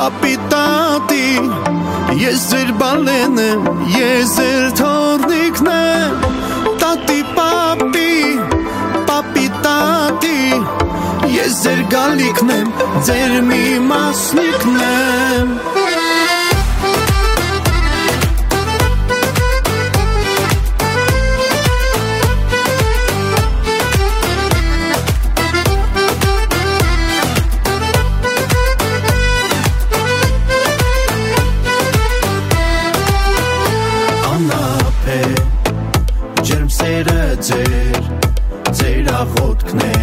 Պապի տատի Ես ձեր բալեն եմ Ես ձեր թորնիկն եմ Տատի պապի Պապի տատի Ես ձեր գալիքն եմ Ձեր մի մասնիկն եմ Ձեր աղոտքն է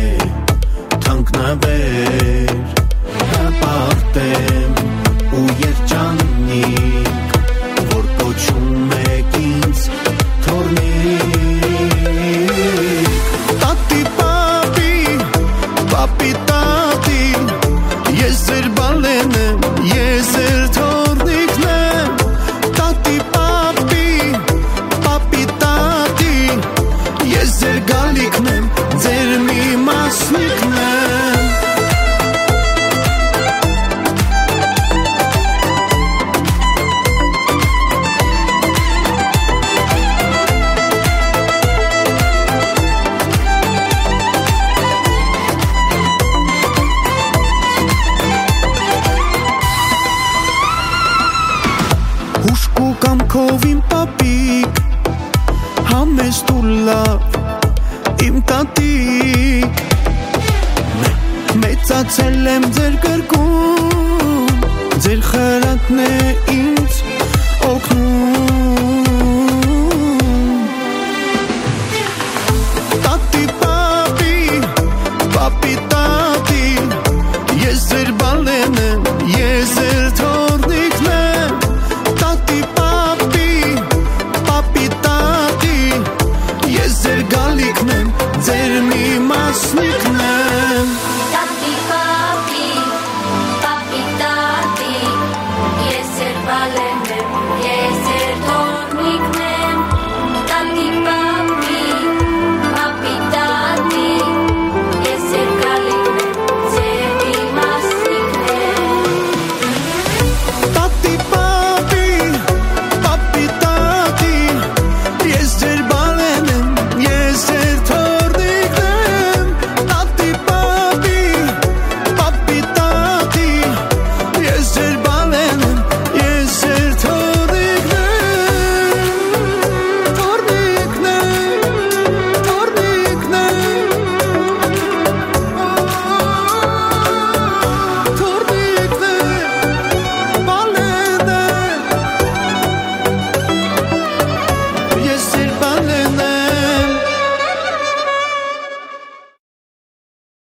թանկնավեր հապարտեմ ու երջանիկ որ կոչում եք ինձ թորնիկ Տատի պապի պապի տատի ես ձեր բալեն եմ ես ձեր թորնիկն եմ Տատի պապի պապի տատի Ես ձեր գալիքն եմ, ձեր մի մասնիկն եմ Հուշկու կամքով իմ պապիկ Համեստ ու լավ Իմ տատիկ Մեծացել եմ ձեր կրկում Ձեր խրատն է իմ